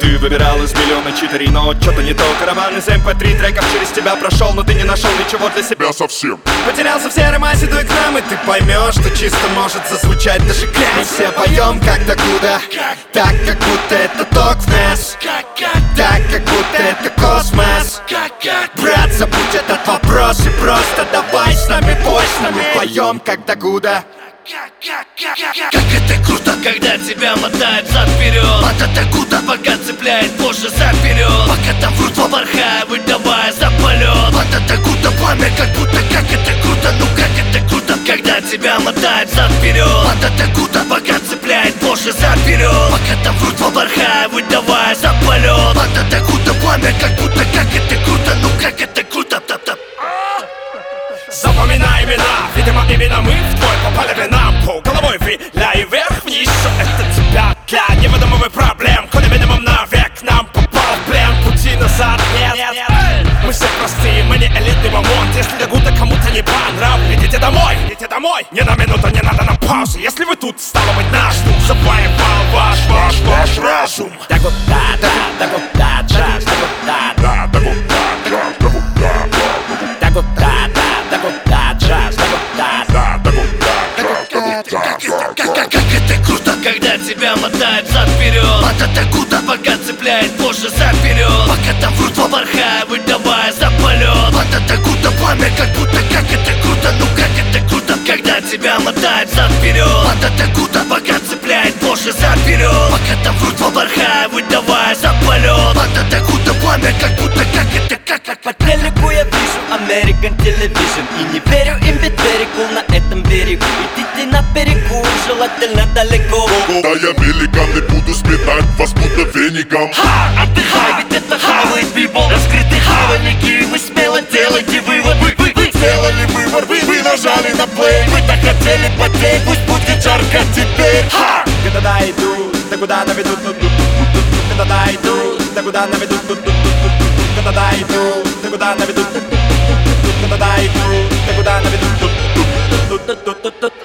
Ты выбирал из миллиона читерей, но что-то не то. Караван из MP3 треков через тебя прошел, но ты не нашел ничего для себя совсем. Потерялся в серой массе, дуй к нам, и ты поймешь, что чисто может зазвучать даже грязь. Мы все поем как докуда, так как будто это ток в нас, так как будто это космос. Брат, забудь этот вопрос и просто давай с нами, пой с нами. Поем как докуда. Как это круто, когда тебя мотает зад-вперед. Под это круто, пока цепляет позже заперед. Пока там врут во бархае, выдавая за полет. Под это круто, пламя как будто. Как это круто, ну как это круто, когда тебя мотает зад-вперед. Под это круто, пока цепляет позже заперед. Пока там врут во бархае, выдавая за полет. Под это круто, пламя как будто. Как это круто, ну как это круто, тап-тап. Запоминай имена, видимо именно мы в твой попали винампу. Головой виляй вверх-вниз, что это тебя для невыдумывай проблем. Коли минимум навек нам попал в плен, пути назад нет. Мы все простые, мы не элитный бомонд. Если догута кому-то не понравилось, идите домой, ни на минуту не надо на паузу. Если вы тут, стало быть наш дух завоевал ваш разум. Да-гу-да, да-гу-да, джаз, да-гу-да, Да-да-гу-да, да-да-гу-да, да-гу-да, да-гу-да, джаз, да-гу-да. Как это круто, когда тебя мотает зад-вперед. Под это круто, пока цепляет позже заперед. Пока там врут во бархае, выдавая за полет. Под это круто, пламя как будто. Как это круто, ну как это круто, когда тебя мотает зад-вперед. Под это круто, пока цепляет позже заперед. Пока там врут во бархае, выдавая за полет. Под это круто, пламя как будто. Как это, как По телеку я вижу American Television и не верю им, ведь берегу на этом берегу. Идите на берегу, желательно далеко. Да я великан и буду сметать вас будто веником. Отдыхай, ведь это highway people. Раскрытые хавальники, вы смело делайте вывод. Вы Сделали выбор, вы нажали на плей. Вы так хотели потеть, пусть будет жарко теперь. Когда иду, да куда наведут, когда иду, да куда наведут, когда иду, да куда наведут, когда иду, да куда наведут.